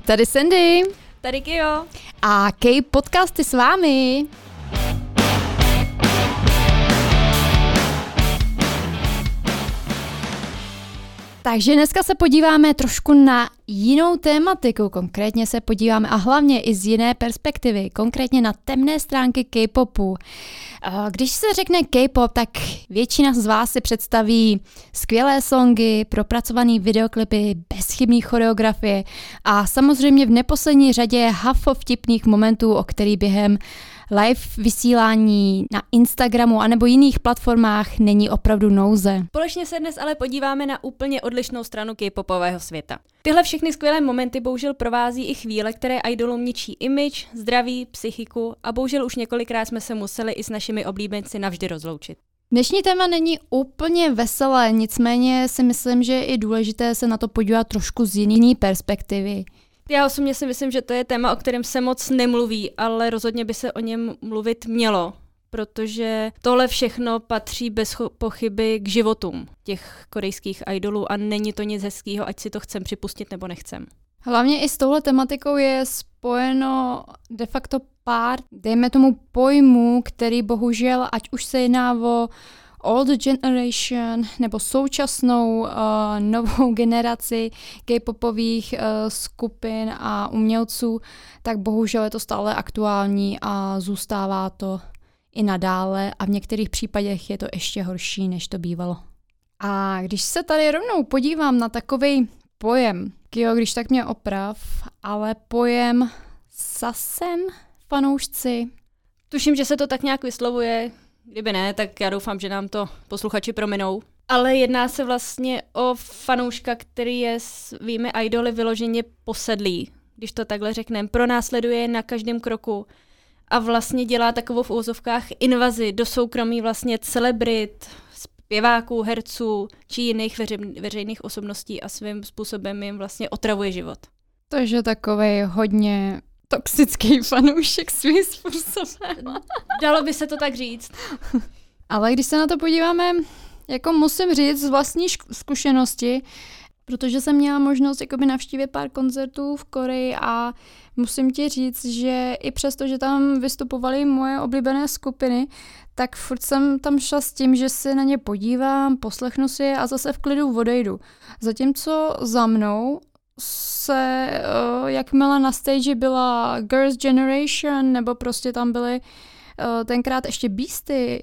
Tady Sandy. Tady Kio. A K-podcasty s vámi. Takže dneska se podíváme trošku na jinou tématiku, konkrétně se podíváme a hlavně i z jiné perspektivy, konkrétně na temné stránky K-popu. Když se řekne K-pop, tak většina z vás si představí skvělé songy, propracované videoklipy, bezchybné choreografie a samozřejmě v neposlední řadě hafo vtipných momentů, o který během live vysílání na Instagramu anebo jiných platformách není opravdu nouze. Společně se dnes ale podíváme na úplně odlišnou stranu K-popového světa. Tyhle všechny skvělé momenty bohužel provází i chvíle, které idolům ničí image, zdraví, psychiku a bohužel už několikrát jsme se museli i s našimi oblíbenci navždy rozloučit. Dnešní téma není úplně veselé, nicméně si myslím, že je i důležité se na to podívat trošku z jiné perspektivy. Já osobně si myslím, že to je téma, o kterém se moc nemluví, ale rozhodně by se o něm mluvit mělo, protože tohle všechno patří bez pochyby k životům těch korejských idolů a není to nic hezkýho, ať si to chcem připustit nebo nechcem. Hlavně i s touhle tematikou je spojeno de facto pár, dejme tomu pojmů, který bohužel, ať už se jedná o old generation nebo současnou novou generaci K-popových skupin a umělců, tak bohužel je to stále aktuální a zůstává to i nadále a v některých případech je to ještě horší, než to bývalo. A když se tady rovnou podívám na takovej pojem, Kio, když tak mě oprav, ale pojem sasen fanoušci. Tuším, že se to tak nějak vyslovuje. Kdyby ne, tak já doufám, že nám to posluchači prominou. Ale jedná se vlastně o fanouška, který je svými idoly vyloženě posedlý, když to takhle řekneme. Pronásleduje na každém kroku a vlastně dělá takovou v úvozovkách invazi do soukromí vlastně celebrit, zpěváků, herců či jiných veřejných osobností a svým způsobem jim vlastně otravuje život. Takže takovej hodně toxický fanoušek svým způsobem. Dalo by se to tak říct. Ale když se na to podíváme, jako musím říct z vlastní zkušenosti, protože jsem měla možnost jakoby navštívit pár koncertů v Koreji a musím ti říct, že i přesto, že tam vystupovaly moje oblíbené skupiny, tak furt jsem tam šla s tím, že se na ně podívám, poslechnu si je a zase v klidu odejdu. Zatímco za mnou se, jakmile na stage byla Girls' Generation, nebo prostě tam byly tenkrát ještě Beastie,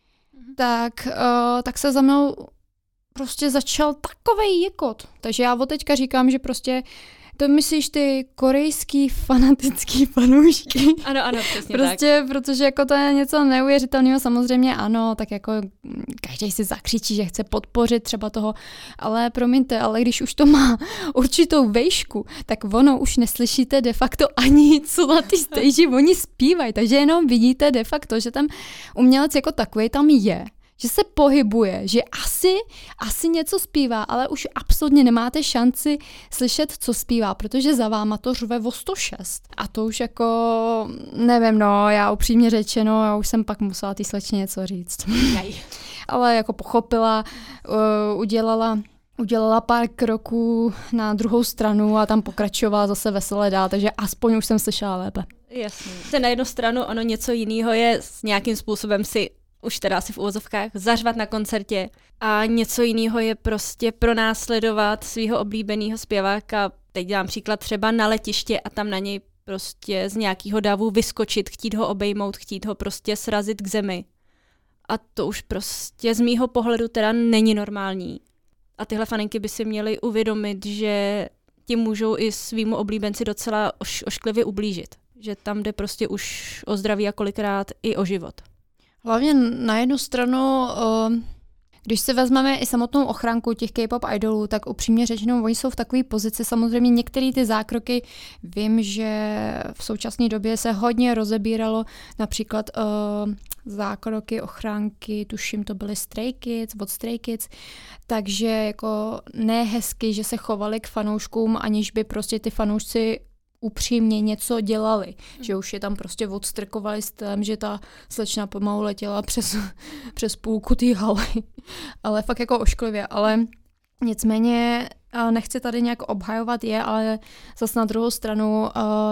tak se za mnou prostě začal takovej jekot. Takže já od teďka říkám, že prostě to myslíš ty korejský fanatický fanoušky. Ano, přesně prostě, tak. Protože jako to je něco neuvěřitelného, samozřejmě ano, tak jako každý si zakřičí, že chce podpořit třeba toho, ale promiňte, ale když už to má určitou vejšku, tak ono už neslyšíte de facto ani co na ty stage oni zpívají, takže jenom vidíte de facto, že tam umělec jako takový tam je. Že se pohybuje, že asi něco zpívá, ale už absolutně nemáte šanci slyšet, co zpívá, protože za váma to řve o 106. A to už jako, nevím, no, já upřímně řečeno, já už jsem pak musela té slečně něco říct. Ale jako pochopila, udělala pár kroků na druhou stranu a tam pokračovala zase veselé dál, takže aspoň už jsem slyšela lépe. Jasně. Na jednu stranu ono něco jiného je s nějakým způsobem si už teda asi v úvozovkách, zařvat na koncertě a něco jiného je prostě pronásledovat svého oblíbeného zpěváka, teď dám příklad třeba na letiště a tam na něj prostě z nějakého davu vyskočit, chtít ho obejmout, chtít ho prostě srazit k zemi. A to už prostě z mýho pohledu teda není normální. A tyhle faninky by si měly uvědomit, že tím můžou i svýmu oblíbenci docela ošklivě ublížit. Že tam jde prostě už o zdraví a kolikrát i o život. Hlavně na jednu stranu, když si vezmeme i samotnou ochranku těch K-pop idolů, tak upřímně řečeno, oni jsou v takové pozici, samozřejmě některé ty zákroky, vím, že v současné době se hodně rozebíralo například zákroky, ochránky, tuším, to byly od Stray Kids, takže jako nehezky, že se chovali k fanouškům, aniž by prostě ty fanoušci upřímně něco dělali, že už je tam prostě odstrkovali s tím, že ta slečna pomalu letěla přes půlku té haly, ale fakt jako ošklivě, ale nicméně nechci tady nějak obhajovat je, ale zase na druhou stranu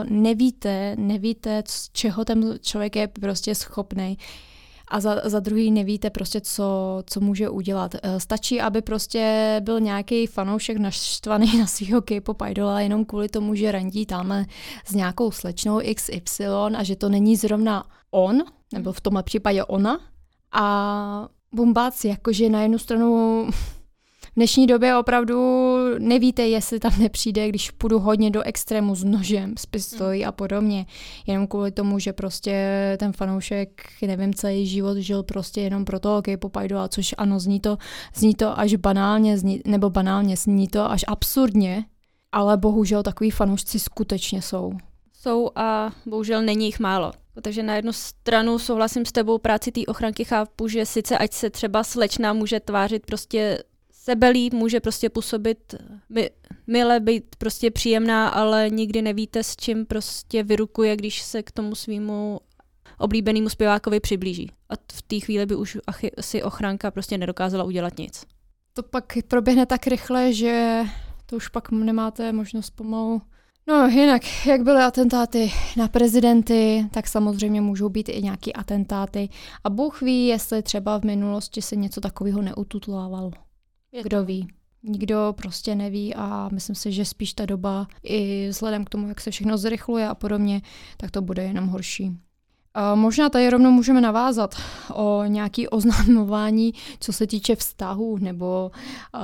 nevíte, z čeho ten člověk je prostě schopnej. A za druhý nevíte prostě, co může udělat. Stačí, aby prostě byl nějaký fanoušek naštvaný na svého K-pop idola jenom kvůli tomu, že randí tamhle s nějakou slečnou XY a že to není zrovna on, nebo v tomhle případě ona. A bumbác, jakože na jednu stranu v dnešní době opravdu nevíte, jestli tam nepřijde, když půjdu hodně do extrému s nožem, s pistolí a podobně. Jenom kvůli tomu, že prostě ten fanoušek, nevím, celý život žil prostě jenom pro toho K-pop idola, což ano, zní to až banálně, zní to až absurdně, ale bohužel takový fanoušci skutečně jsou. Jsou a bohužel není jich málo. Takže na jednu stranu souhlasím s tebou, práci té ochranky chápu, že sice ať se třeba slečna může tvářit prostě sebelíp, může prostě působit mile, být prostě příjemná, ale nikdy nevíte, s čím prostě vyrukuje, když se k tomu svýmu oblíbenému zpěvákovi přiblíží. A v té chvíli by už si ochranka prostě nedokázala udělat nic. To pak proběhne tak rychle, že to už pak nemáte možnost pomalu. No jinak, jak byly atentáty na prezidenty, tak samozřejmě můžou být i nějaký atentáty. A Bůh ví, jestli třeba v minulosti se něco takového neututlávalo. Kdo ví? Nikdo prostě neví a myslím si, že spíš ta doba i vzhledem k tomu, jak se všechno zrychluje a podobně, tak to bude jenom horší. Možná tady rovnou můžeme navázat o nějaké oznamování, co se týče vztahů nebo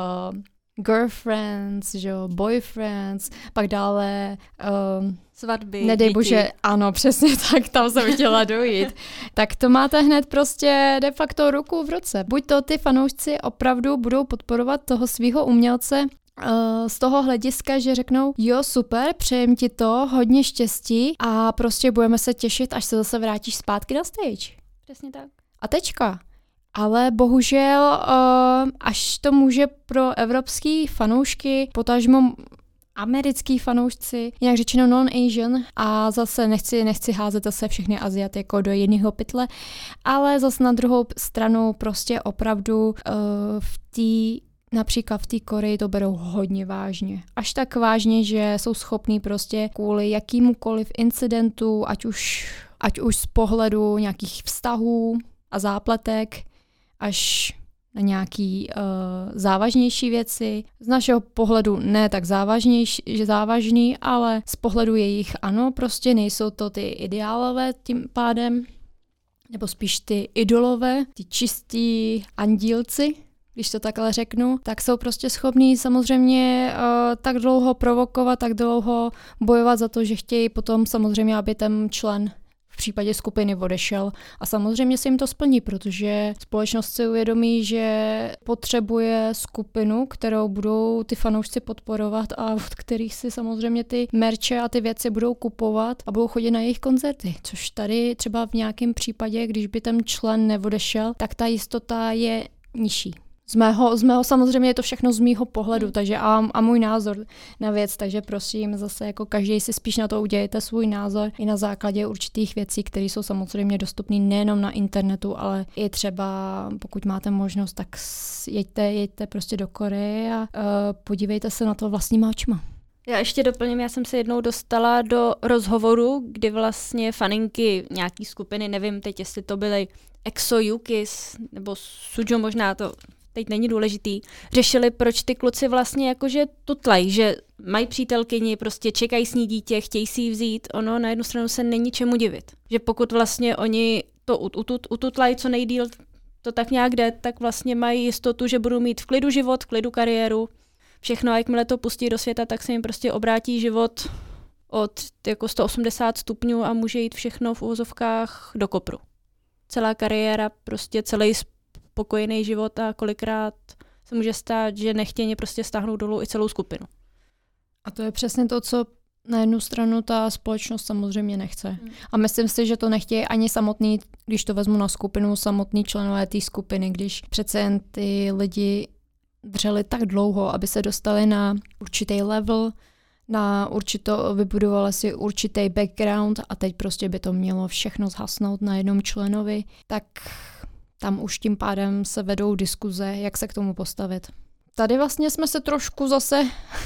girlfriends, že jo, boyfriends, pak dále svatby, nedej děti. bože, ano, přesně tak, tam jsem chtěla dojít. Tak to máte hned prostě de facto ruku v ruce. Buď to ty fanoušci opravdu budou podporovat toho svého umělce z toho hlediska, že řeknou, jo, super, přejem ti to, hodně štěstí a prostě budeme se těšit, až se zase vrátíš zpátky na stage. Přesně tak. A tečka. Ale bohužel, až to může pro evropský fanoušky, potažmo americký fanoušci, jinak řečeno non-Asian, a zase nechci házet zase všechny Aziaty jako do jedného pytle, ale zase na druhou stranu prostě opravdu například v té Koreji to berou hodně vážně. Až tak vážně, že jsou schopní prostě kvůli jakýmukoliv incidentu, ať už z pohledu nějakých vztahů a zápletek, až na nějaký závažnější věci. Z našeho pohledu ne tak závažný, ale z pohledu jejich ano, prostě nejsou to ty ideálové tím pádem, nebo spíš ty idolové, ty čistí andílci, když to takhle řeknu, tak jsou prostě schopní samozřejmě tak dlouho provokovat, tak dlouho bojovat za to, že chtějí potom samozřejmě, aby ten člen v případě skupiny odešel. A samozřejmě se jim to splní, protože společnost si uvědomí, že potřebuje skupinu, kterou budou ty fanoušci podporovat a od kterých si samozřejmě ty merče a ty věci budou kupovat a budou chodit na jejich koncerty. Což tady třeba v nějakém případě, když by ten člen neodešel, tak ta jistota je nižší. Z mého samozřejmě je to všechno z mýho pohledu, takže a můj názor na věc, takže prosím zase jako každý si spíš na to udělejte svůj názor i na základě určitých věcí, které jsou samozřejmě dostupné nejenom na internetu, ale i třeba pokud máte možnost, tak jeďte prostě do Koreje a podívejte se na to vlastníma očima. Já ještě doplním, já jsem se jednou dostala do rozhovoru, kdy vlastně faninky nějaký skupiny, nevím teď, jestli to byly EXO, Yukis nebo Sujo, možná to teď není důležitý, řešili, proč ty kluci vlastně jakože tutlají, že mají přítelkyni, prostě čekají s ní dítě, chtějí si ji vzít, ono na jednu stranu se není čemu divit. Že pokud vlastně oni to ututlají co nejdýl, to tak nějak jde, tak vlastně mají jistotu, že budou mít v klidu život, v klidu kariéru, všechno, a jakmile to pustí do světa, tak se jim prostě obrátí život od jako 180 stupňů a může jít všechno v uvozovkách do kopru. Celá kariéra, prostě celý spokojený život a kolikrát se může stát, že nechtěně prostě stáhnou dolů i celou skupinu. A to je přesně to, co na jednu stranu ta společnost samozřejmě nechce. A myslím si, že to nechtějí ani samotný, když to vezmu na skupinu, samotný členové té skupiny, když přece jen ty lidi dřeli tak dlouho, aby se dostali na určitý level, vybudovali si určitý background a teď prostě by to mělo všechno zhasnout na jednom členovi, tak tam už tím pádem se vedou diskuze, jak se k tomu postavit. tady vlastně jsme se trošku zase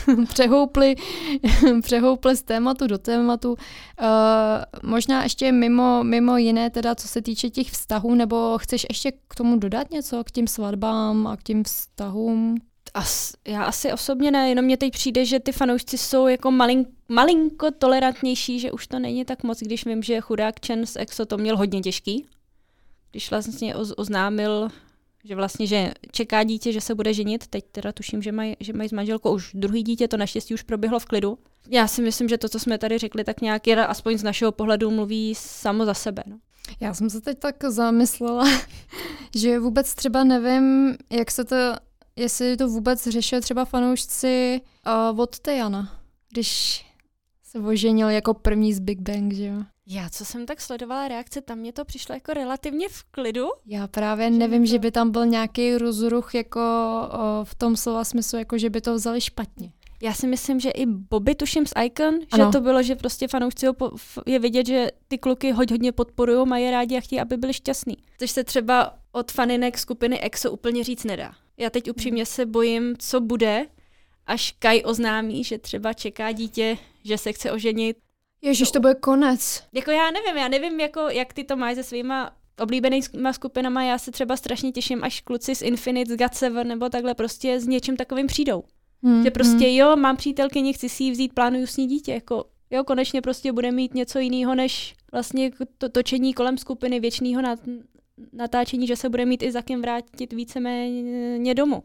přehoupli z tématu do tématu. Možná ještě mimo jiné, teda co se týče těch vztahů, nebo chceš ještě k tomu dodat něco, k těm svatbám a k těm vztahům? Já asi osobně ne, jenom mně teď přijde, že ty fanoušci jsou jako malinko tolerantnější, že už to není tak moc, když vím, že chudák Chen z EXO to měl hodně těžký. Když vlastně oznámil, že vlastně, že čeká dítě, že se bude ženit, teď teda tuším, že mají s manželkou už druhý dítě, to naštěstí už proběhlo v klidu. Já si myslím, že to, co jsme tady řekli, tak nějak aspoň z našeho pohledu mluví samo za sebe. No. Já jsem se teď tak zamyslela, že vůbec třeba nevím, jestli to vůbec řešili třeba fanoušci od Tejana, když se oženil jako první z Big Bang, že jo? Já, co jsem tak sledovala reakce, tam mě to přišlo jako relativně v klidu. Já právě nevím, že by tam byl nějaký rozruch jako v tom slova smyslu, jako že by to vzali špatně. Já si myslím, že i Bobby, tuším z Icon, ano. Že to bylo, že prostě fanoušci je vidět, že ty kluky hodně podporují, mají rádi a chtějí, aby byli šťastný. Což se třeba od faninek skupiny EXO úplně říct nedá. Já teď upřímně se bojím, co bude, až Kai oznámí, že třeba čeká dítě, že se chce oženit. Ježiš, to bude konec. Jako já nevím, jako, jak ty to máš se svýma oblíbenýma skupinama, já se třeba strašně těším, až kluci z Infinite, z GOT7 nebo takhle prostě s něčím takovým přijdou. Že prostě jo, mám přítelkyni, chci si ji vzít, plánuju s ní dítě, jako jo, konečně prostě bude mít něco jiného, než vlastně to točení kolem skupiny věčného natáčení, že se bude mít i za kým vrátit víceméně domů.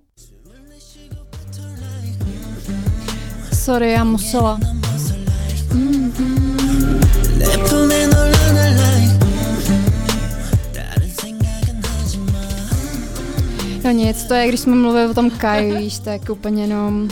Sorry, já musela. No nic, to je, když jsme mluvili o tom Kai, víš, tak úplně jenom...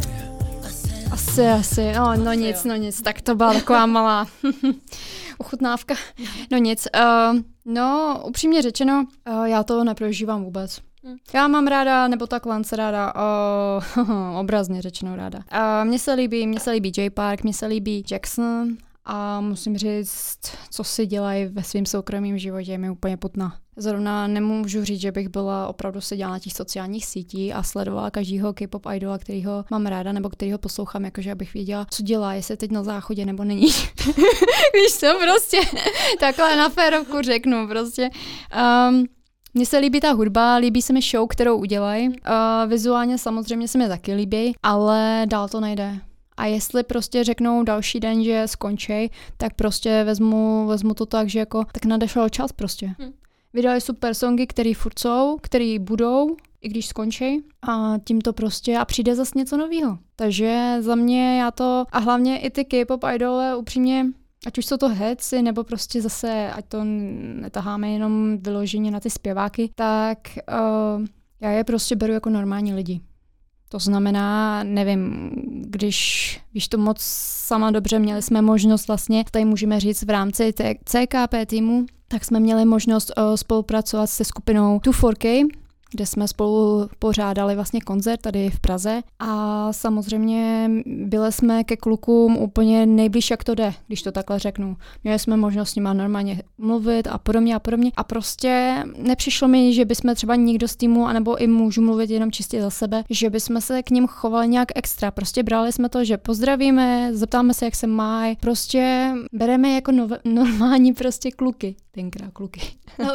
Asi, no nic, tak to byla taková malá ochutnávka. No nic, upřímně řečeno, já to neprožívám vůbec. Já mám ráda, nebo takhle se ráda, obrazně řečeno ráda. Mně se líbí Jay Park, mně se líbí Jackson a musím říct, co si dělají ve svém soukromém životě, mi úplně putná. Zrovna nemůžu říct, že bych byla opravdu seděla na těch sociálních sítích a sledovala každýho K-pop idola, kterýho mám ráda nebo kterýho poslouchám, jakože abych věděla, co dělá, jestli teď na záchodě nebo není. Víš co, prostě takhle na férovku řeknu prostě. Mně se líbí ta hudba, líbí se mi show, kterou udělají. Vizuálně samozřejmě se mi taky líbí, ale dál to nejde. A jestli prostě řeknou další den, že skončí, tak prostě vezmu to tak, že jako tak nadešel čas prostě. Vydali super songy, který furt jsou, který budou, i když skončí. A tím to prostě a přijde zase něco nového. Takže za mě a hlavně i ty K-pop idole upřímně, ať už jsou to herci, nebo prostě zase, ať to netaháme jenom vyloženě na ty zpěváky, tak já je prostě beru jako normální lidi. To znamená, nevím, když víš to moc sama dobře, měli jsme možnost vlastně, tady můžeme říct v rámci CKP týmu, tak jsme měli možnost spolupracovat se skupinou 2-4K, kde jsme spolu pořádali vlastně koncert tady v Praze a samozřejmě byli jsme ke klukům úplně nejblíž, jak to jde, když to takhle řeknu. Měli jsme možnost s nima normálně mluvit a podobně a prostě nepřišlo mi, že bychom třeba někdo z týmu, anebo i můžu mluvit jenom čistě za sebe, že bychom se k ním chovali nějak extra. Prostě brali jsme to, že pozdravíme, zeptáme se, jak se mají, prostě bereme jako normální prostě kluky. Tenkrát kluky. No.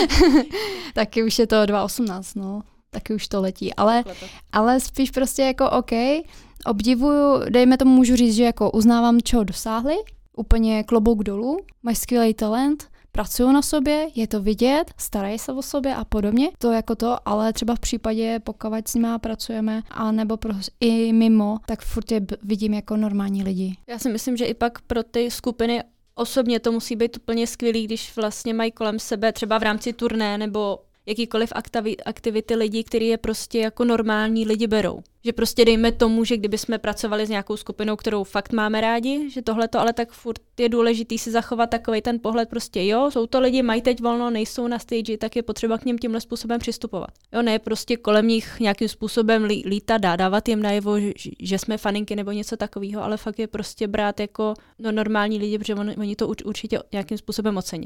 Taky už je to 2018, no. Taky už to letí. Ale spíš prostě jako OK, obdivuju, dejme tomu můžu říct, že jako uznávám, čeho dosáhli, úplně klobouk dolů, mají skvělý talent, pracují na sobě, je to vidět, starají se o sobě a podobně. To jako to, ale třeba v případě, pokud s nima pracujeme, a nebo i mimo, tak furt je vidím jako normální lidi. Já si myslím, že i pak pro ty skupiny osobně to musí být úplně skvělý, když vlastně mají kolem sebe třeba v rámci turné nebo jakýkoliv aktivity lidi, který je prostě jako normální lidi berou. Že prostě dejme tomu, že kdyby jsme pracovali s nějakou skupinou, kterou fakt máme rádi, že tohleto, ale tak furt je důležitý si zachovat takovej ten pohled prostě jo, jsou to lidi, mají teď volno, nejsou na stage, tak je potřeba k něm tímhle způsobem přistupovat. Jo, ne prostě kolem nich nějakým způsobem lítat, dávat jim najevo, že jsme faninky nebo něco takového, ale fakt je prostě brát jako normální lidi, protože oni to určitě nějakým způsobem ocení.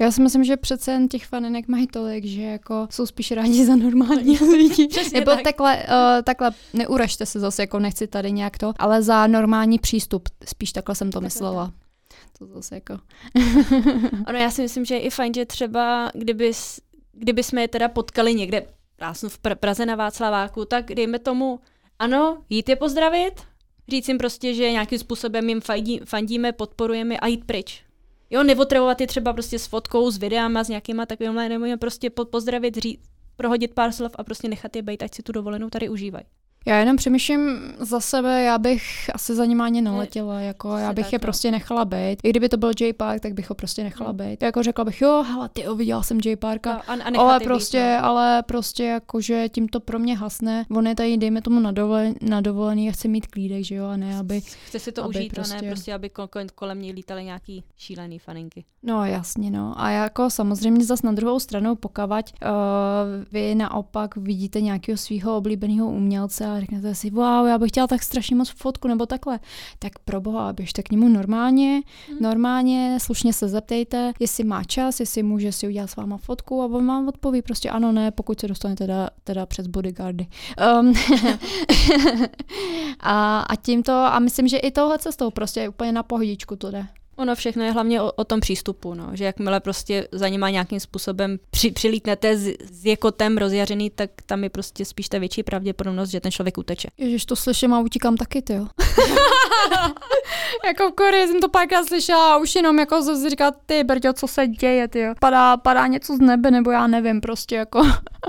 Já si myslím, že přece jen těch faninek mají tolik, že jako jsou spíš rádi za normální lidi. Nebo takhle, neuražte se zase, jako nechci tady nějak to, ale za normální přístup, spíš takhle jsem to myslela. To zase jako... Ano, já si myslím, že je i fajn, že třeba kdyby jsme je teda potkali někde, já jsem v Praze na Václaváku, tak dejme tomu, ano, jít je pozdravit, říct jim prostě, že nějakým způsobem jim fandíme, podporujeme a jít pryč. Jo, neotravovat je třeba prostě s fotkou, s videama, s nějakýma takovýmhle, nebo jim prostě pozdravit, prohodit pár slov a prostě nechat je bejt, ať si tu dovolenou tady užívají. Já jenom přemýšlím za sebe, já bych asi za nima ani neletěla, jako já bych je prostě nechala bejt. I kdyby to byl J-Park, tak bych ho prostě nechala bejt. Jako řekla bych, jo, hele, viděla jsem J-Parka, ale prostě jakože tím to pro mě hasne. On je tady, dejme tomu na dovolený a chce mít klídek, že jo, a ne, aby... Chce si to užít, prostě... a ne prostě, aby kolem něj lítaly nějaký šílený faninky. No jasně, no. A jako samozřejmě zas na druhou stranu, pokavať vy naopak vidíte nějakého svého oblíbeného umělce a řeknete si, wow, já bych chtěla tak strašně moc fotku nebo takhle. Tak proboha, běžte k němu normálně, slušně se zeptejte, jestli má čas, jestli může si udělat s váma fotku a on vám odpoví prostě ano, ne, pokud se dostanete teda přes bodyguardy. A tímto, a myslím, že i touhle cestou prostě úplně na pohodičku to jde. Ono všechno je hlavně o tom přístupu, no. Že jakmile prostě za nima nějakým způsobem přilítnete s jekotem rozjařený, tak tam je prostě spíš ta větší pravděpodobnost, že ten člověk uteče. Ježiš, to slyším a utíkám taky, tyjo. Jako v Koreji jsem to párkrát slyšela a už jenom jako si říká, ty brďo, co se děje, tyjo. Padá něco z nebe, nebo já nevím, prostě jako...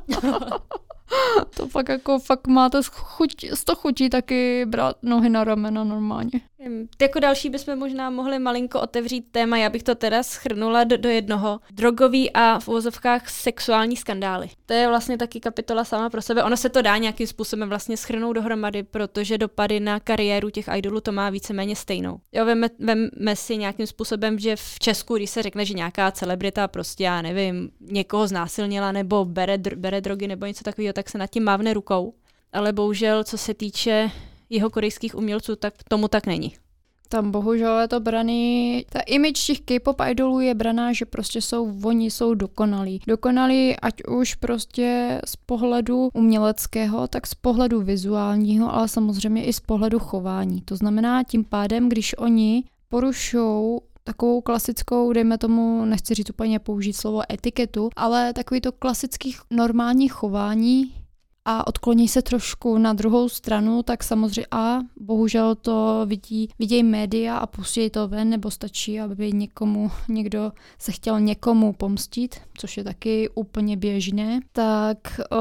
To fakt máte z toho chutí taky brát nohy na ramena normálně. Jako další bychom možná mohli malinko otevřít téma, já bych to teda shrnula do jednoho. Drogový a v uvozovkách sexuální skandály. To je vlastně taky kapitola sama pro sebe. Ono se to dá nějakým způsobem vlastně shrnout dohromady, protože dopady na kariéru těch idolů to má víceméně stejnou. Jo, veme si nějakým způsobem, že v Česku, když se řekne, že nějaká celebrita prostě, já nevím, někoho znásilnila nebo bere drogy nebo něco takového, tak se nad tím mávne rukou. Ale bohužel, co se týče jeho korejských umělců, tak tomu tak není. Tam bohužel je to braný, ta image těch K-pop idolů je braná, že prostě oni jsou dokonalí. Dokonalí ať už prostě z pohledu uměleckého, tak z pohledu vizuálního, ale samozřejmě i z pohledu chování. To znamená tím pádem, když oni porušou takovou klasickou, dejme tomu, nechci říct úplně použít slovo etiketu, ale takový to klasický normální chování a odkloní se trošku na druhou stranu, tak samozřejmě bohužel to vidějí média a pustí to ven, nebo stačí, aby někdo se chtěl někomu pomstit, což je taky úplně běžné, tak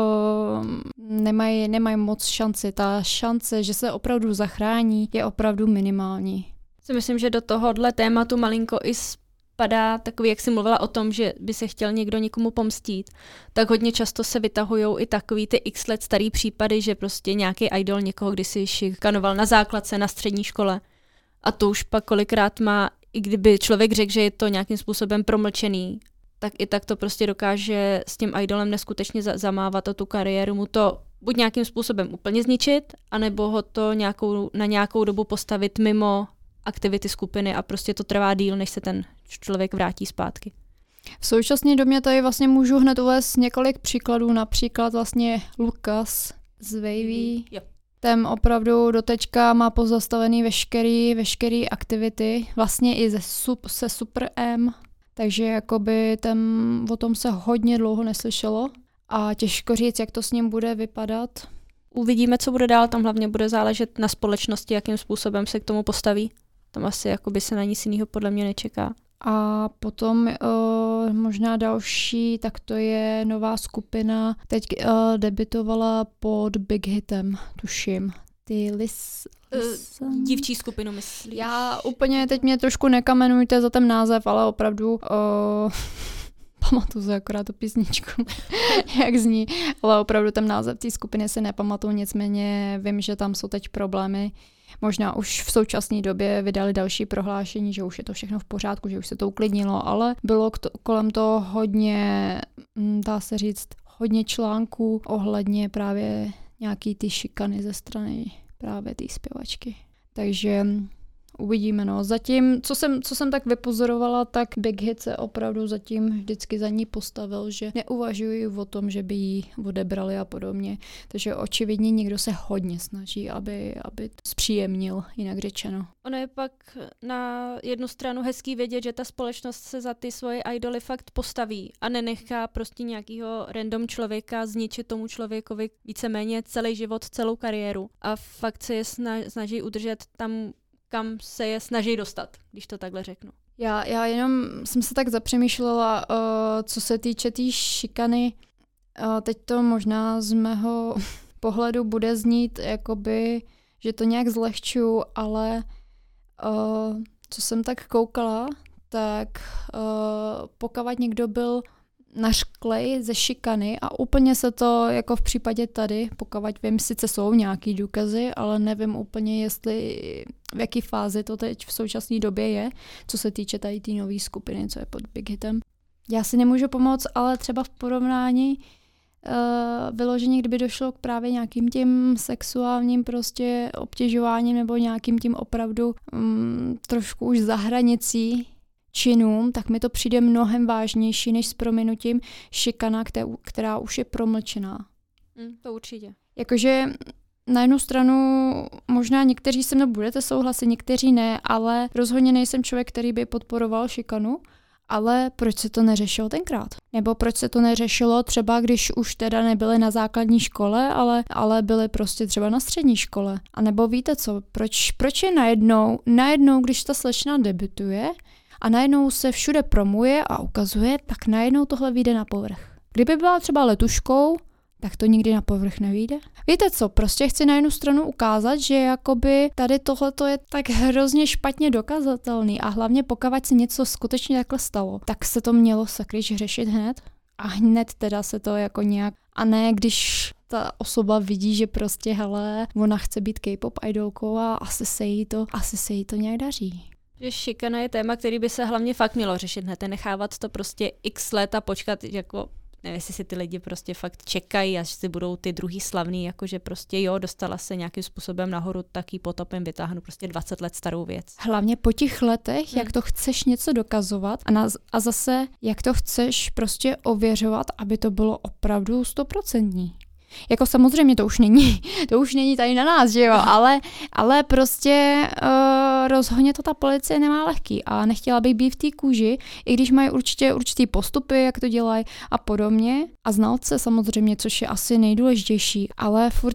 nemají moc šanci. Ta šance, že se opravdu zachrání, je opravdu minimální. Myslím, že do tohohle tématu malinko i spadá takový, jak jsi mluvila o tom, že by se chtěl někdo někomu pomstít, tak hodně často se vytahujou i takový ty x let starý případy, že prostě nějaký idol někoho kdysi šikanoval na základce, na střední škole. A to už pak kolikrát má, i kdyby člověk řekl, že je to nějakým způsobem promlčený, tak i tak to prostě dokáže s tím idolem neskutečně zamávat a tu kariéru mu to buď nějakým způsobem úplně zničit, anebo ho to na nějakou dobu postavit mimo aktivity skupiny a prostě to trvá díl, než se ten člověk vrátí zpátky. V současné době tady vlastně můžu hned uvést několik příkladů, například vlastně Lukas z Wavy. Ten opravdu doteďka má pozastavený veškerý aktivity, vlastně i se Super M, takže jakoby o tom se hodně dlouho neslyšelo a těžko říct, jak to s ním bude vypadat. Uvidíme, co bude dál, tam hlavně bude záležet na společnosti, jakým způsobem se k tomu postaví. Tam asi jakoby se na nic jiného podle mě nečeká. A potom možná další, tak to je nová skupina, teď debitovala pod Big Hitem, tuším. Ty dívčí skupinu, myslíš? Já úplně, teď mě trošku nekamenujte za ten název, ale opravdu pamatuju se akorát tu písničku, jak zní, ale opravdu ten název té skupiny si nepamatuju, nicméně vím, že tam jsou teď problémy. Možná už v současné době vydali další prohlášení, že už je to všechno v pořádku, že už se to uklidnilo, ale bylo kolem toho hodně, dá se říct, hodně článků ohledně právě nějaký ty šikany ze strany právě té zpěvačky. Takže Uvidíme, no. Zatím, co jsem tak vypozorovala, tak Big Hit se opravdu zatím vždycky za ní postavil, že neuvažují o tom, že by ji odebrali a podobně. Takže očividně někdo se hodně snaží, aby zpříjemnil, jinak řečeno. Ono je pak na jednu stranu hezký vědět, že ta společnost se za ty svoje idoly fakt postaví a nenechá prostě nějakýho random člověka zničit tomu člověkovi víceméně celý život, celou kariéru. A fakt se je snaží udržet tam, kam se je snaží dostat, když to takhle řeknu. Já jenom jsem se tak zapřemýšlela, co se týče té šikany. Teď to možná z mého pohledu bude znít, jakoby, že to nějak zlehčuju, ale co jsem tak koukala, tak pokud někdo byl nařklej ze šikany a úplně se to, jako v případě tady, pokud vím, sice jsou nějaký důkazy, ale nevím úplně, jestli v jaký fázi to teď v současné době je, co se týče tady té nové skupiny, co je pod Big Hitem. Já si nemůžu pomoct, ale třeba v porovnání vyloženě, kdyby došlo k právě nějakým tím sexuálním prostě obtěžováním nebo nějakým tím opravdu trošku už za hranicí činům, tak mi to přijde mnohem vážnější než s prominutím šikana, která už je promlčená. To určitě. Jakože na jednu stranu možná někteří se mnou budete souhlasit, někteří ne, ale rozhodně nejsem člověk, který by podporoval šikanu, ale proč se to neřešilo tenkrát? Nebo proč se to neřešilo třeba, když už teda nebyly na základní škole, ale byly prostě třeba na střední škole? A nebo víte co, proč je najednou, když ta slečna debutuje a najednou se všude promuje a ukazuje, tak najednou tohle vyjde na povrch. Kdyby byla třeba letuškou, tak to nikdy na povrch nevyjde. Víte co, prostě chci na jednu stranu ukázat, že jakoby tady tohleto je tak hrozně špatně dokazatelný a hlavně pokud se něco skutečně takhle stalo, tak se to mělo sakryč řešit hned a hned teda se to jako nějak, a ne když ta osoba vidí, že prostě hele, ona chce být K-pop idolkou a asi se jí to nějak daří. Že šikana je téma, který by se hlavně fakt mělo řešit hned, nechávat to prostě x let a počkat, jako nevím, jestli si ty lidi prostě fakt čekají, až si budou ty druhý slavný, jakože prostě jo, dostala se nějakým způsobem nahoru, tak jí potopem vytáhnu prostě 20 let starou věc. Hlavně po těch letech, jak to chceš něco dokazovat a zase, jak to chceš prostě ověřovat, aby to bylo opravdu 100%. Jako samozřejmě to už není tady na nás, že jo, ale prostě rozhodně to ta policie nemá lehký a nechtěla bych být v té kůži, i když mají určitý postupy, jak to dělají a podobně a znalce samozřejmě, což je asi nejdůležitější, ale furt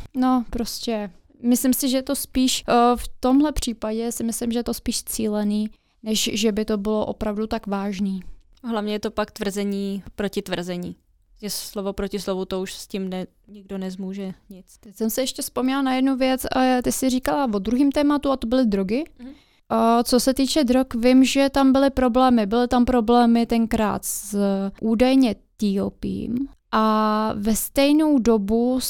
myslím si, že to spíš v tomhle případě si myslím, že je to spíš cílený, než že by to bylo opravdu tak vážný. Hlavně je to pak tvrzení proti tvrzení. Že slovo proti slovu, to už s tím nikdo nezmůže nic. Teď jsem se ještě vzpomněla na jednu věc, ty jsi říkala o druhém tématu a to byly drogy. Co se týče drog, vím, že tam byly tam problémy tenkrát s údajně T.O.P. a ve stejnou dobu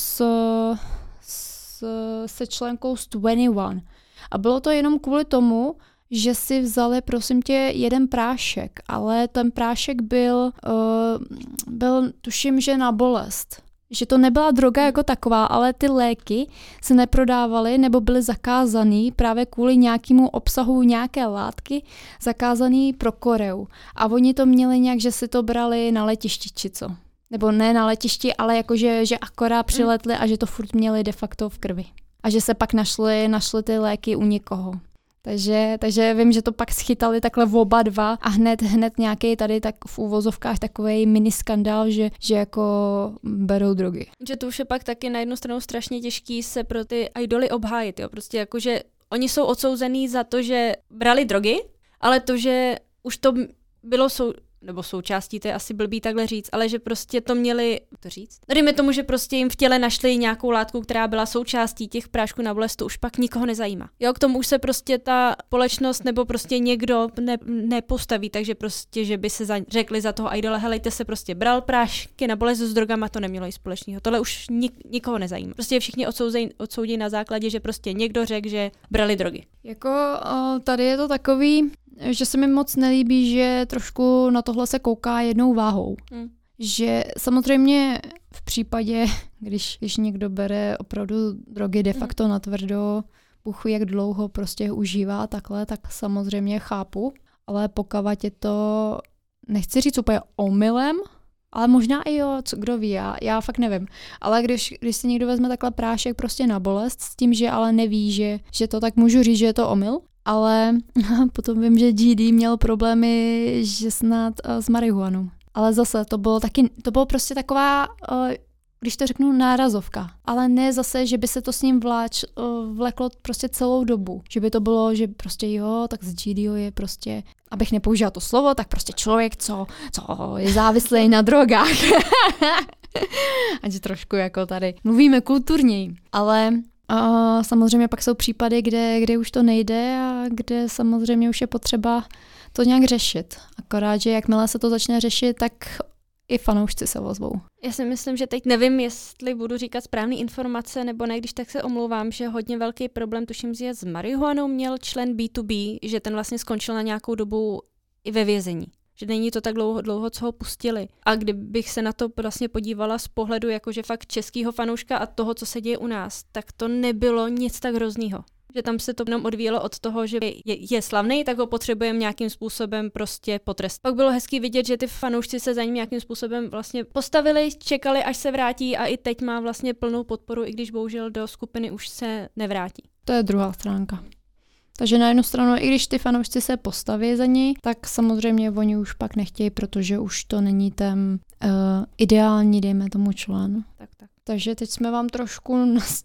se členkou z 21. A bylo to jenom kvůli tomu, že si vzali, prosím tě, jeden prášek, ale ten prášek byl tuším, že na bolest. Že to nebyla droga jako taková, ale ty léky se neprodávaly nebo byly zakázaný právě kvůli nějakému obsahu nějaké látky, zakázaný pro Koreu. A oni to měli nějak, že si to brali na letišti, či co? Nebo ne na letišti, ale jakože že akorát přiletli a že to furt měli de facto v krvi. A že se pak našly ty léky u někoho. Takže vím, že to pak schytali takhle oba dva a hned nějaký tady tak v úvozovkách takovej mini skandál, že jako berou drogy. Že to už je pak taky na jednu stranu strašně těžký se pro ty idoly obhájit, jo. Prostě jako, že oni jsou odsouzený za to, že brali drogy, ale to, že už to bylo nebo součástí, to je asi blbý takhle říct, ale že prostě to měli, to říct? Dejme tomu, že prostě jim v těle našli nějakou látku, která byla součástí těch prášků na bolest, to už pak nikoho nezajímá. Jo, k tomu už se prostě ta společnost nebo prostě někdo nepostaví, takže prostě, že by se řekli za toho idola, helejte se, prostě bral prášky na bolest s drogama, to nemělo nic společného. Tohle už nikoho nezajímá. Prostě všichni odsoudí na základě, že prostě někdo řekl, že brali drogy. Jako tady je to takový, že se mi moc nelíbí, že trošku na tohle se kouká jednou váhou. Že samozřejmě v případě, když někdo bere opravdu drogy de facto natvrdo, Bůh ví, jak dlouho prostě užívá takhle, tak samozřejmě chápu, ale pokud je to, nechci říct úplně omylem, ale možná i jo, kdo ví, já fakt nevím. Ale když si někdo vezme takhle prášek prostě na bolest s tím, že ale neví, že to, tak můžu říct, že je to omyl. Ale potom vím, že GD měl problémy, že snad s marihuanou. Ale zase to bylo prostě taková, když to řeknu, nárazovka. Ale ne zase, že by se to s ním vleklo prostě celou dobu. Že by to bylo, že prostě jo, tak z GDO je prostě, abych nepoužila to slovo, tak prostě člověk, co je závislý na drogách. Ať trošku jako tady mluvíme kulturněji. Ale samozřejmě pak jsou případy, kde už to nejde a kde samozřejmě už je potřeba to nějak řešit. Akorát, že jakmile se to začne řešit, tak i fanoušci se ozvou. Já si myslím, že teď nevím, jestli budu říkat správné informace nebo ne, když tak se omlouvám, že hodně velký problém, tuším, že s marihuanou měl člen B2B, že ten vlastně skončil na nějakou dobu i ve vězení. Že není to tak dlouho, co ho pustili. A kdybych se na to vlastně podívala z pohledu jakože fakt českýho fanouška a toho, co se děje u nás, tak to nebylo nic tak hroznýho. Že tam se to jenom odvíjelo od toho, že je slavný, tak ho potřebujeme nějakým způsobem prostě potrestat. Pak bylo hezký vidět, že ty fanoušci se za ním nějakým způsobem vlastně postavili, čekali, až se vrátí a i teď má vlastně plnou podporu, i když bohužel do skupiny už se nevrátí. To je druhá stránka. Takže na jednu stranu, i když ty fanoušci se postaví za něj, tak samozřejmě oni už pak nechtějí, protože už to není ten ideální, dejme tomu, člen. Tak. Takže teď jsme vám trošku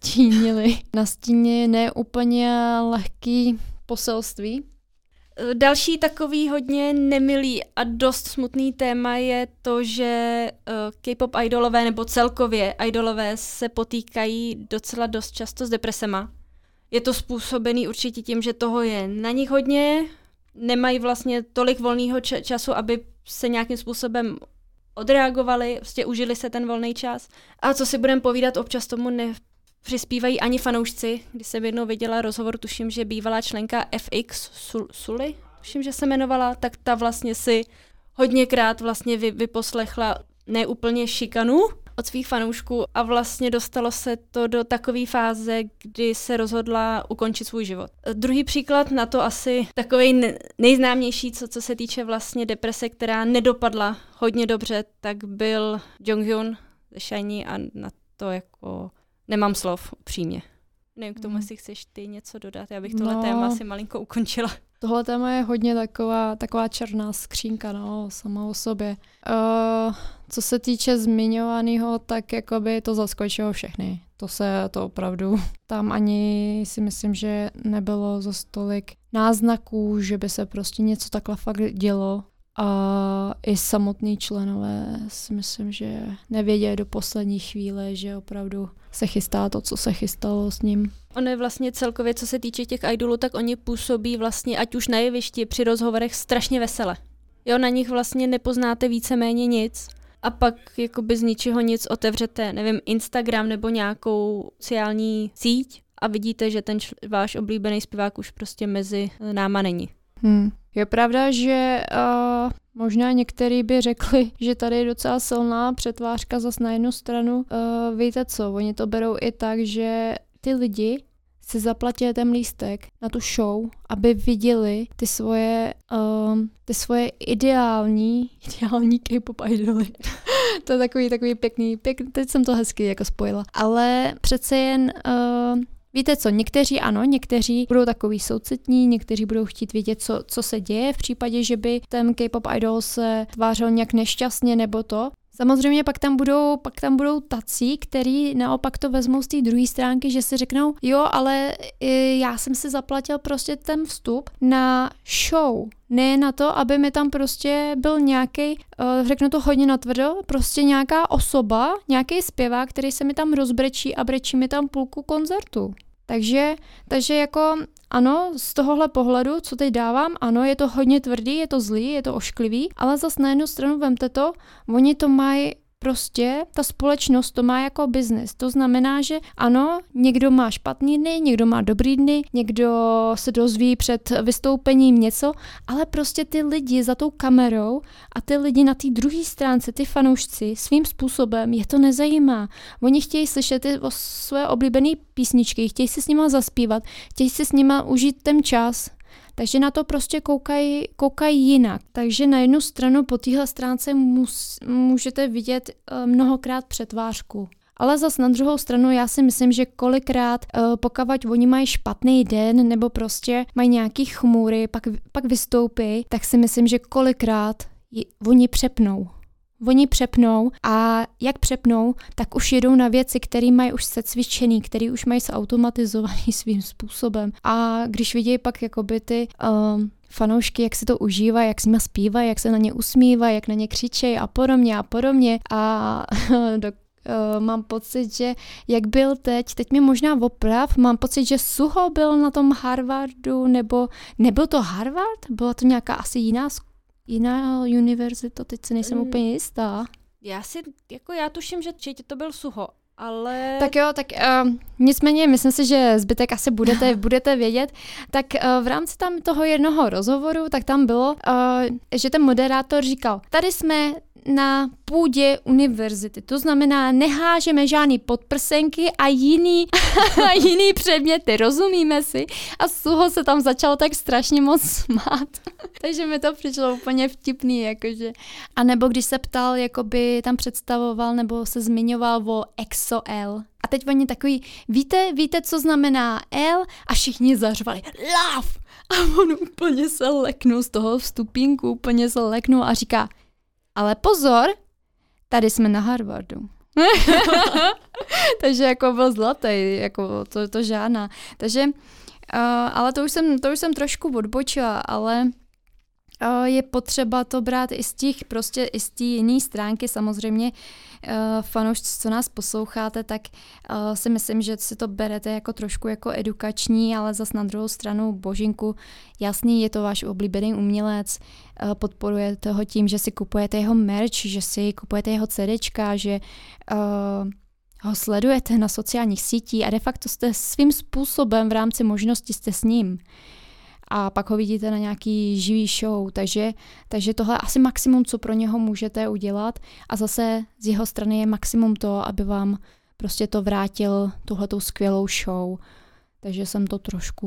nastínili neúplně lehký poselství. Další takový hodně nemilý a dost smutný téma je to, že K-pop idolové nebo celkově idolové se potýkají docela dost často s depresema. Je to způsobený určitě tím, že toho je na nich hodně, nemají vlastně tolik volného času, aby se nějakým způsobem odreagovali, prostě užili se ten volný čas. A co si budeme povídat, občas tomu nepřispívají ani fanoušci. Když jsem jednou viděla rozhovor, tuším, že bývalá členka FX Sully, tuším, že se jmenovala, tak ta vlastně si hodněkrát vlastně vyposlechla neúplně šikanu od svých fanoušků a vlastně dostalo se to do takové fáze, kdy se rozhodla ukončit svůj život. Druhý příklad na to asi takovej nejznámější, co se týče vlastně deprese, která nedopadla hodně dobře, tak byl Jonghyun ze SHINee a na to jako nemám slov, upřímně. Nevím, k tomu, jestli chceš ty něco dodat, já bych tohle téma asi malinko ukončila. Tohle téma je hodně taková černá skřínka, sama o sobě. Co se týče zmiňovaného, tak jakoby to zaskočilo všechny. To opravdu. Tam ani si myslím, že nebylo zas tolik náznaků, že by se prostě něco takhle fakt dělo. A i samotní členové si myslím, že nevěděli do poslední chvíle, že opravdu se chystá to, co se chystalo s ním. Ono je vlastně celkově, co se týče těch idolů, tak oni působí vlastně, ať už na jevišti, při rozhovorech strašně vesele. Jo, na nich vlastně nepoznáte víceméně nic a pak jakoby z ničeho nic otevřete, nevím, Instagram nebo nějakou sociální síť a vidíte, že ten váš oblíbený zpěvák už prostě mezi náma není. Je pravda, že možná některý by řekli, že tady je docela silná přetvářka zas na jednu stranu. Víte co, oni to berou i tak, že ty lidi si zaplatili ten lístek na tu show, aby viděli ty svoje ideální K-pop idoly. To je takový pěkný, teď jsem to hezky jako spojila. Ale přece jen víte co, někteří budou takový soucitní, někteří budou chtít vědět, co se děje v případě, že by ten K-pop idol se tvářil nějak nešťastně nebo to. Samozřejmě pak tam budou tací, který naopak to vezmou z té druhé stránky, že si řeknou, jo, ale já jsem si zaplatil prostě ten vstup na show, ne na to, aby mi tam prostě byl nějaký, řeknu to hodně natvrdo, prostě nějaká osoba, nějaký zpěvák, který se mi tam rozbrečí a brečí mi tam půlku koncertu. Takže jako ano, z tohohle pohledu, co teď dávám, ano, je to hodně tvrdý, je to zlý, je to ošklivý, ale zas na jednu stranu vemte to, oni to mají prostě ta společnost to má jako biznis. To znamená, že ano, někdo má špatný dny, někdo má dobrý dny, někdo se dozví před vystoupením něco, ale prostě ty lidi za tou kamerou a ty lidi na té druhé stránce, ty fanoušci, svým způsobem je to nezajímá. Oni chtějí slyšet ty své oblíbené písničky, chtějí si s nima zaspívat, chtějí si s nima užít ten čas. Takže na to prostě koukají jinak. Takže na jednu stranu po téhle stránce můžete vidět mnohokrát přetvářku. Ale zas na druhou stranu já si myslím, že kolikrát, pokud oni mají špatný den nebo prostě mají nějaký chmůry, pak vystoupí, tak si myslím, že kolikrát oni přepnou. Oni přepnou a jak přepnou, tak už jedou na věci, které mají už secvičený, které už mají zautomatizovaný svým způsobem. A když vidějí pak jakoby ty fanoušky, jak si to užívají, jak s nimi zpívají, jak se na ně usmívají, jak na ně křičejí a podobně. A mám pocit, že jak byl teď mě možná oprav, mám pocit, že Suho byl na tom Harvardu, nebo nebyl to Harvard? Byla to nějaká asi jiná univerzita, teď se nejsem úplně jistá. Já tuším, že to byl Suho, ale... Tak jo, tak nicméně myslím si, že zbytek asi budete vědět. Tak v rámci tam toho jednoho rozhovoru, tak tam bylo, že ten moderátor říkal, tady jsme na půdě univerzity. To znamená, nehážeme žádný podprsenky a jiný předměty, rozumíme si? A Suho se tam začal tak strašně moc smát. Takže mi to přišlo úplně vtipný, jakože. A nebo když se ptal, jakoby tam představoval nebo se zmiňoval o EXO-L. A teď oni takový, víte, co znamená L? A všichni zařvali, love! A on úplně se leknul z toho vstupínku, a říká, ale pozor, tady jsme na Harvardu. Takže jako byl zlatý, jako to žádná. Takže, ale to už jsem trošku odbočila, ale je potřeba to brát i z té jiné stránky. Samozřejmě fanoušci, co nás posloucháte, tak si myslím, že si to berete jako trošku jako edukační, ale zas na druhou stranu, božinku, jasný, je to váš oblíbený umělec, podporujete ho tím, že si kupujete jeho merch, že si kupujete jeho CDčka, že ho sledujete na sociálních sítích a de facto jste svým způsobem v rámci možnosti jste s ním. A pak ho vidíte na nějaký živý show, takže tohle je asi maximum, co pro něho můžete udělat a zase z jeho strany je maximum to, aby vám prostě to vrátil tuhletou skvělou show. Takže jsem to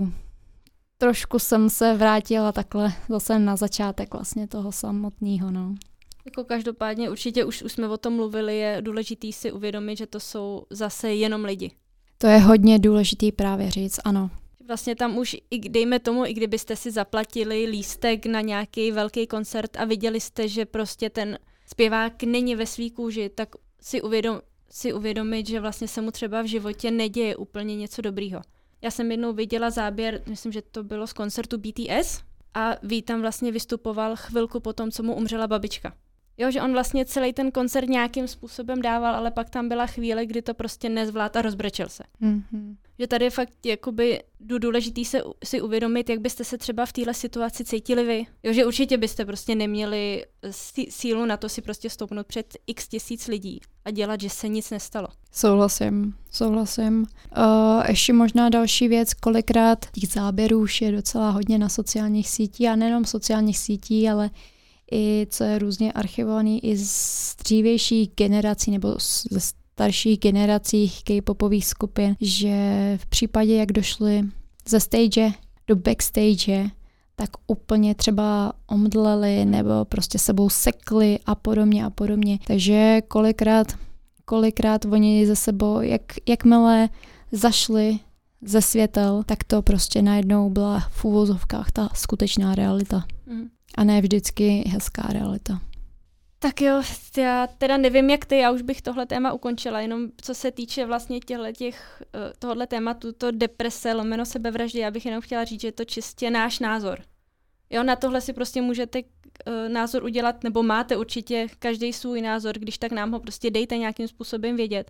trošku jsem se vrátila takhle zase na začátek vlastně toho samotného, no. Jako každopádně určitě už jsme o tom mluvili, je důležitý si uvědomit, že to jsou zase jenom lidi. To je hodně důležitý právě říct, ano. Vlastně tam už, dejme tomu, i kdybyste si zaplatili lístek na nějaký velký koncert a viděli jste, že prostě ten zpěvák není ve svý kůži, tak si uvědomit, že vlastně se mu třeba v životě neděje úplně něco dobrýho. Já jsem jednou viděla záběr, myslím, že to bylo z koncertu BTS a Ví tam vlastně vystupoval chvilku po tom, co mu umřela babička. Jo, že on vlastně celý ten koncert nějakým způsobem dával, ale pak tam byla chvíle, kdy to prostě nezvládl a rozbrečel se. Mm-hmm. Že tady je fakt jakoby důležitý si uvědomit, jak byste se třeba v téhle situaci cítili vy. Jo, že určitě byste prostě neměli sílu na to si prostě stoupnout před x tisíc lidí a dělat, že se nic nestalo. Souhlasím. Ještě možná další věc, kolikrát těch záběrů už je docela hodně na sociálních sítích a nejenom sociálních sítí, ale i co je různě archivovaný i z dřívějších generací nebo ze starších generací K-popových skupin, že v případě, jak došli ze stage do backstage, tak úplně třeba omdleli nebo prostě sebou sekli a podobně. Takže kolikrát oni ze sebou, jakmile zašli ze světel, tak to prostě najednou byla v uvozovkách ta skutečná realita. Mm. A ne vždycky hezká realita. Tak jo, já teda nevím, jak ty, já už bych tohle téma ukončila, jenom co se týče vlastně tohohle tématu, to deprese, lomeno sebevraždy, já bych jenom chtěla říct, že je to čistě náš názor. Jo, na tohle si prostě můžete názor udělat, nebo máte určitě každý svůj názor, když tak nám ho prostě dejte nějakým způsobem vědět.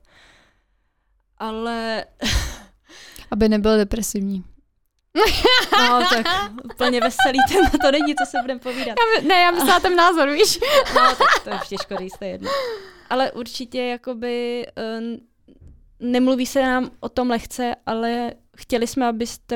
Ale... Aby nebyl depresivní. No, tak úplně veselý téma to není, co se budeme povídat. Já myslela ten názor, víš? No, tak to už těžko říct, to je jedno. Ale určitě jakoby nemluví se nám o tom lehce, ale chtěli jsme,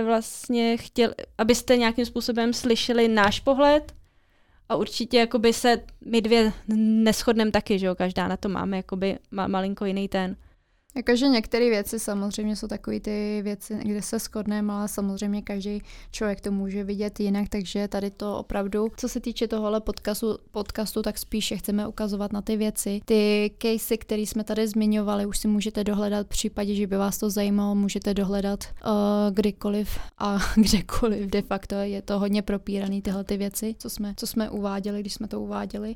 abyste nějakým způsobem slyšeli náš pohled a určitě jakoby se my dvě neshodneme taky, že jo, každá na to máme jakoby malinko jiný ten. Jakože některé věci samozřejmě jsou takové ty věci, kde se shodneme, ale samozřejmě každý člověk to může vidět jinak, takže tady to opravdu, co se týče tohohle podcastu, tak spíše chceme ukazovat na ty věci. Ty casey, které jsme tady zmiňovali, už si můžete dohledat v případě, že by vás to zajímalo, můžete dohledat kdykoliv a kdekoliv. De facto je to hodně propíraný tyhle ty věci, co jsme uváděli, když jsme to uváděli.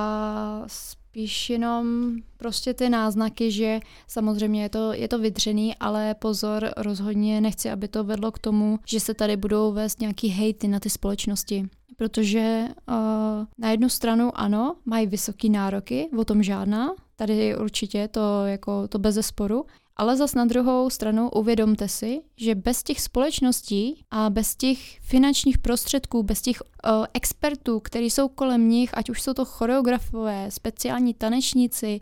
A spíš jenom prostě ty náznaky, že samozřejmě je to vydřený, ale pozor, rozhodně nechci, aby to vedlo k tomu, že se tady budou vést nějaký hejty na ty společnosti. Protože na jednu stranu ano, mají vysoký nároky, o tom žádná, tady určitě to bez zesporu, ale zas na druhou stranu uvědomte si, že bez těch společností a bez těch finančních prostředků, bez těch expertů, kteří jsou kolem nich, ať už jsou to choreografové, speciální tanečníci,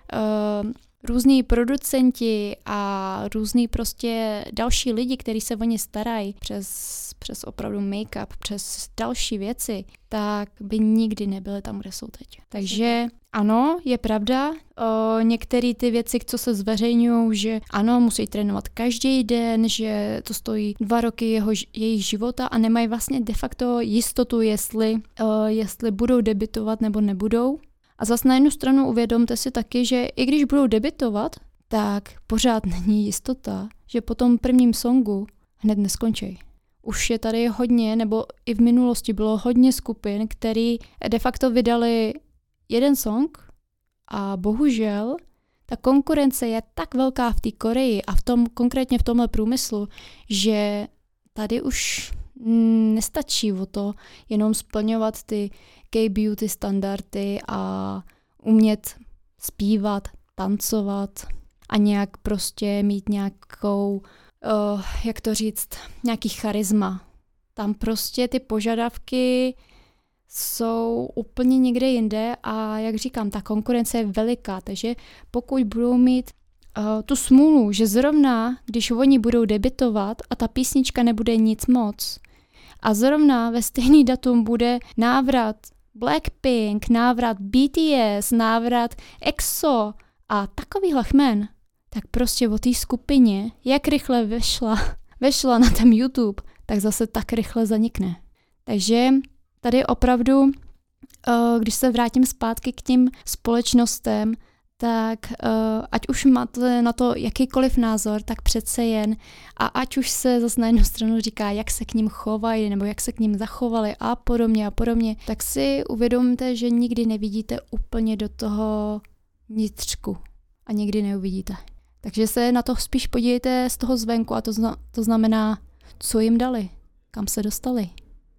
různí producenti a různí prostě další lidi, kteří se o ně starají přes opravdu make-up, přes další věci, tak by nikdy nebyly tam, kde jsou teď. Takže ano, je pravda, některé ty věci, co se zveřejňují, že ano, musí trénovat každý den, že to stojí 2 roky jejich života a nemají vlastně de facto jistotu, jestli budou debutovat nebo nebudou. A zase na jednu stranu uvědomte si taky, že i když budou debutovat, tak pořád není jistota, že po tom prvním songu hned neskončí. Už je tady hodně, nebo i v minulosti bylo hodně skupin, který de facto vydali jeden song a bohužel ta konkurence je tak velká v té Koreji a konkrétně v tomhle průmyslu, že tady už nestačí o to jenom splňovat ty K-beauty standardy a umět zpívat, tancovat a nějak prostě mít nějakou, jak to říct, nějaký charisma. Tam prostě ty požadavky jsou úplně někde jinde a jak říkám, ta konkurence je veliká, takže pokud budou mít tu smůlu, že zrovna, když oni budou debutovat a ta písnička nebude nic moc a zrovna ve stejný datum bude návrat Blackpink, návrat BTS, návrat EXO a takovýhle chmen, tak prostě o té skupině, jak rychle vešla na ten YouTube, tak zase tak rychle zanikne. Takže tady opravdu, když se vrátím zpátky k těm společnostem, tak ať už máte na to jakýkoliv názor, tak přece jen a ať už se zase na jednu stranu říká, jak se k ním chovají nebo jak se k ním zachovali a podobně, tak si uvědomte, že nikdy nevidíte úplně do toho vnitřku a nikdy neuvidíte. Takže se na to spíš podívejte z toho zvenku a to znamená, co jim dali, kam se dostali.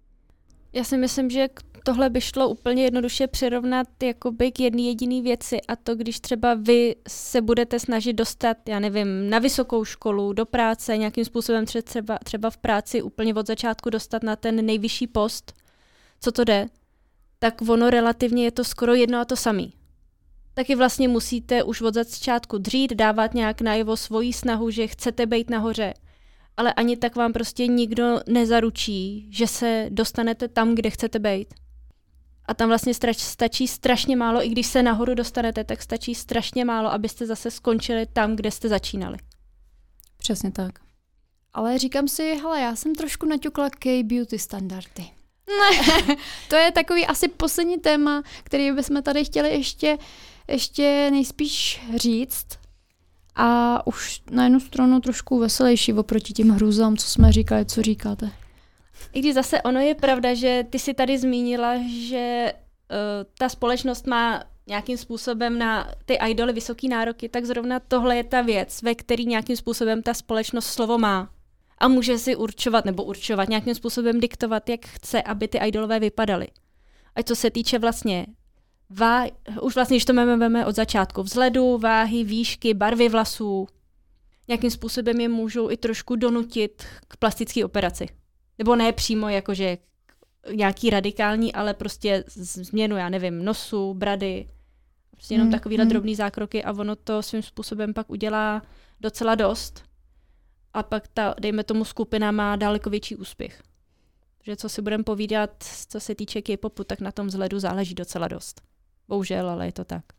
Já si myslím, že tohle by šlo úplně jednoduše přirovnat jakoby k jedné jediné věci a to, když třeba vy se budete snažit dostat, já nevím, na vysokou školu, do práce, nějakým způsobem třeba v práci úplně od začátku dostat na ten nejvyšší post, co to jde, tak ono relativně je to skoro jedno a to samý. Taky vlastně musíte už od začátku dřít, dávat nějak najevo svoji snahu, že chcete být nahoře. Ale ani tak vám prostě nikdo nezaručí, že se dostanete tam, kde chcete být. A tam vlastně stačí strašně málo, i když se nahoru dostanete, tak stačí strašně málo, abyste zase skončili tam, kde jste začínali. Přesně tak. Ale říkám si, hele, já jsem trošku naťukla K-beauty standardy. Ne, to je takový asi poslední téma, který bychom tady chtěli ještě nejspíš říct. A už na jednu stranu trošku veselější oproti těm hrůzám, co jsme říkali, co říkáte. I když zase ono je pravda, že ty si tady zmínila, že ta společnost má nějakým způsobem na ty idoly vysoký nároky, tak zrovna tohle je ta věc, ve který nějakým způsobem ta společnost slovo má. A může si určovat, nějakým způsobem diktovat, jak chce, aby ty idolové vypadaly. A co se týče vlastně už vlastně, když to máme od začátku, vzhledu, váhy, výšky, barvy vlasů, nějakým způsobem je můžou i trošku donutit k plastické operaci. Nebo ne přímo jakože nějaký radikální, ale prostě změnu, já nevím, nosu, brady, Prostě jenom takovýhle drobný zákroky a ono to svým způsobem pak udělá docela dost. A pak ta, dejme tomu, skupina má daleko větší úspěch. Že co si budeme povídat, co se týče K-popu, tak na tom vzhledu záleží docela dost. Bohužel, ale je to tak.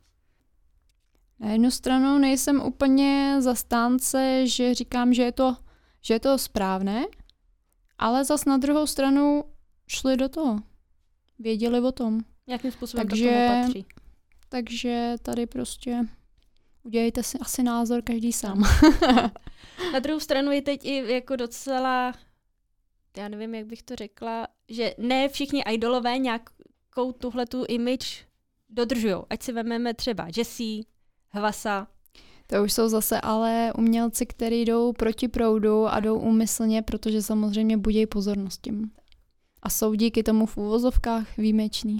Na jednu stranu nejsem úplně zastánce, že říkám, že je to správné, ale zas na druhou stranu šli do toho. Věděli o tom. Jakým způsobem to k tomu patří. Takže tady prostě udělejte si asi názor každý sám. Na druhou stranu je teď i jako docela, já nevím, jak bych to řekla, že ne všichni idolové nějakou tuhletu image dodržujou. Ať si vezmeme třeba Jessie, Hwasa. To už jsou zase ale umělci, kteří jdou proti proudu a jdou úmyslně, protože samozřejmě budí pozornost tím. A jsou díky tomu v úvozovkách výjimečný.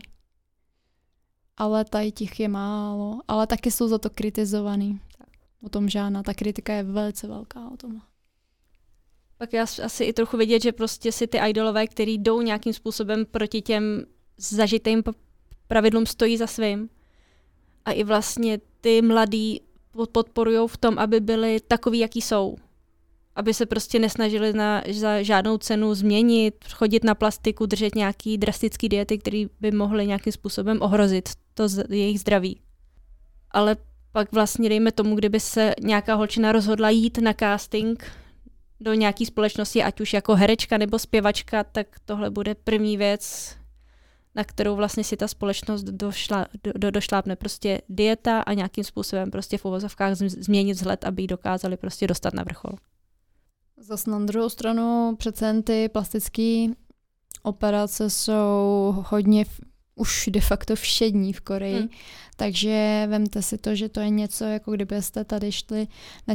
Ale tady těch je málo. Ale taky jsou za to kritizovaný. O tom žádná. Ta kritika je velice velká o tom. Pak já asi i trochu vidět, že prostě si ty idolové, který jdou nějakým způsobem proti těm zažitým pravidlům, stojí za svým. A i vlastně ty mladí podporujou v tom, aby byli takový, jaký jsou. Aby se prostě nesnažili za žádnou cenu změnit, chodit na plastiku, držet nějaký drastický diety, které by mohly nějakým způsobem ohrozit to jejich zdraví. Ale pak vlastně dejme tomu, kdyby se nějaká holčina rozhodla jít na casting do nějaké společnosti, ať už jako herečka nebo zpěvačka, tak tohle bude první věc, na kterou vlastně si ta společnost došlápne. Prostě dieta a nějakým způsobem prostě v uvozovkách změnit vzhled, aby ji dokázali prostě dostat na vrchol. Zas na druhou stranu přece ty plastické operace jsou hodně už de facto všední v Koreji, takže vemte si to, že to je něco, jako kdybyste tady šli na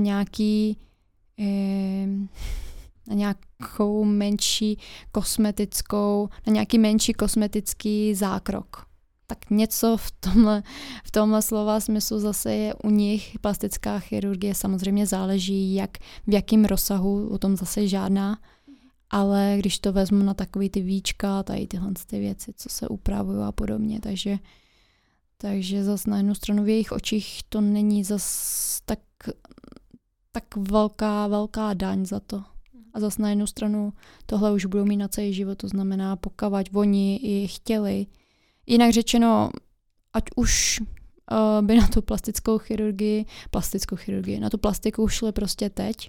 nějaký menší kosmetický zákrok. Tak něco v tomhle slova smyslu zase je u nich. Plastická chirurgie samozřejmě záleží, v jakém rozsahu, o tom zase žádná, ale když to vezmu na takový ty víčka, tady tyhle ty věci, co se upravují a podobně, takže zase na jednu stranu v jejich očích to není zase tak velká daň za to. A zase na jednu stranu tohle už budou mít na celý život, to znamená pokavať oni i chtěli. Jinak řečeno, ať už by na tu plastickou chirurgii, na tu plastiku šli prostě teď,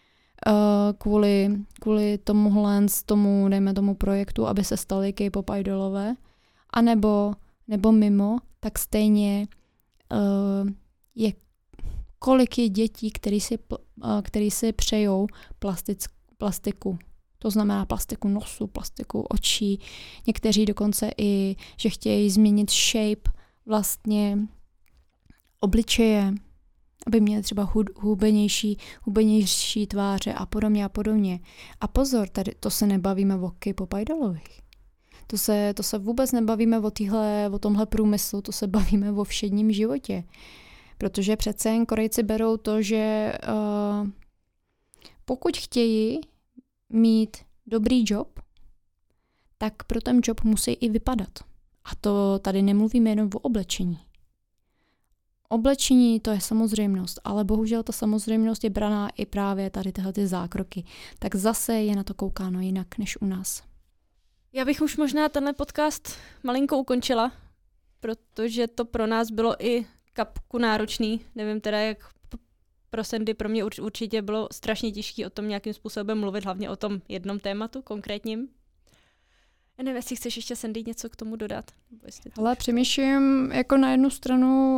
kvůli tomu, dejme tomu projektu, aby se stali K-pop idolové, nebo mimo, tak stejně kolik je dětí, který si přejou plastiku. To znamená plastiku nosu, plastiku očí. Někteří dokonce i, že chtějí změnit shape vlastně obličeje, aby měli třeba hubenější tváře a podobně. A pozor, tady to se nebavíme o K-pop idolových. To se vůbec nebavíme o tomhle průmyslu, to se bavíme o všedním životě. Protože přece jen Korejci berou to, že pokud chtějí mít dobrý job, tak pro ten job musí i vypadat. A to tady nemluvíme jenom o oblečení. Oblečení to je samozřejmost, ale bohužel ta samozřejmost je braná i právě tady tyhle ty zákroky. Tak zase je na to koukáno jinak než u nás. Já bych už možná tenhle podcast malinko ukončila, protože to pro nás bylo i kapku náročný. Nevím teda, jak pro Sandy, pro mě určitě bylo strašně těžké o tom nějakým způsobem mluvit, hlavně o tom jednom tématu konkrétním. Já nevím, jestli chceš ještě, Sandy, něco k tomu dodat. Ale přemýšlím, jako na jednu stranu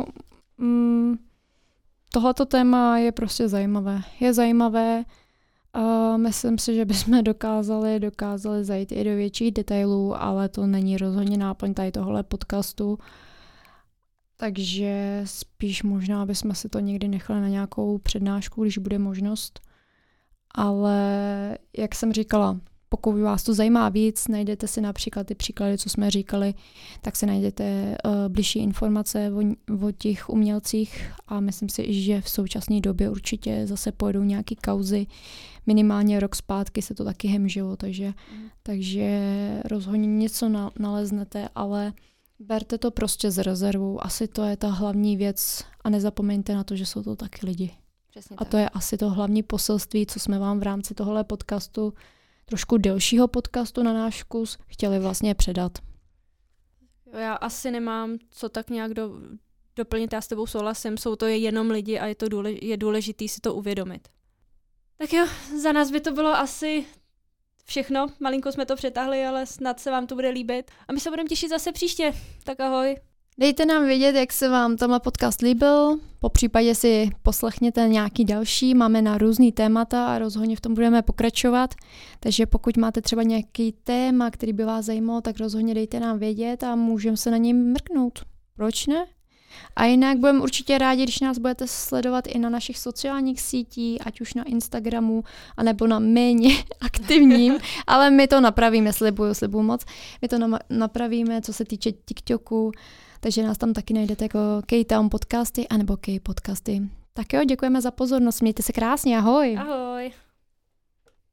tohleto téma je prostě zajímavé. Je zajímavé a myslím si, že bychom dokázali zajít i do větších detailů, ale to není rozhodně náplň tady tohle podcastu. Takže spíš možná bychom si to někdy nechali na nějakou přednášku, když bude možnost. Ale jak jsem říkala, pokud vás to zajímá víc, najdete si například ty příklady, co jsme říkali, tak si najdete bližší informace o těch umělcích a myslím si, že v současné době určitě zase pojedou nějaké kauzy. Minimálně rok zpátky se to taky hemžilo, takže rozhodně něco naleznete, ale Berte to prostě s rezervou. Asi to je ta hlavní věc a nezapomeňte na to, že jsou to taky lidi. Přesně a tak. to je asi to hlavní poselství, co jsme vám v rámci tohohle podcastu, trošku delšího podcastu na náš vkus, chtěli vlastně předat. Já asi nemám co tak nějak doplnit, já s tebou souhlasím, jsou to jenom lidi a je důležitý si to uvědomit. Tak jo, za nás by to bylo asi všechno, malinko jsme to přetáhli, ale snad se vám to bude líbit a my se budeme těšit zase příště, tak ahoj. Dejte nám vědět, jak se vám tenhle podcast líbil, popřípadě si poslechněte nějaký další, máme na různý témata a rozhodně v tom budeme pokračovat, takže pokud máte třeba nějaký téma, který by vás zajímalo, tak rozhodně dejte nám vědět a můžeme se na něj mrknout. Proč ne? A jinak budeme určitě rádi, když nás budete sledovat i na našich sociálních sítích, ať už na Instagramu, anebo na méně aktivním, ale my to napravíme, slibuju moc. My to napravíme, co se týče TikToku, takže nás tam taky najdete jako K-Town podcasty, anebo K-podcasty. Tak jo, děkujeme za pozornost, mějte se krásně, ahoj. Ahoj.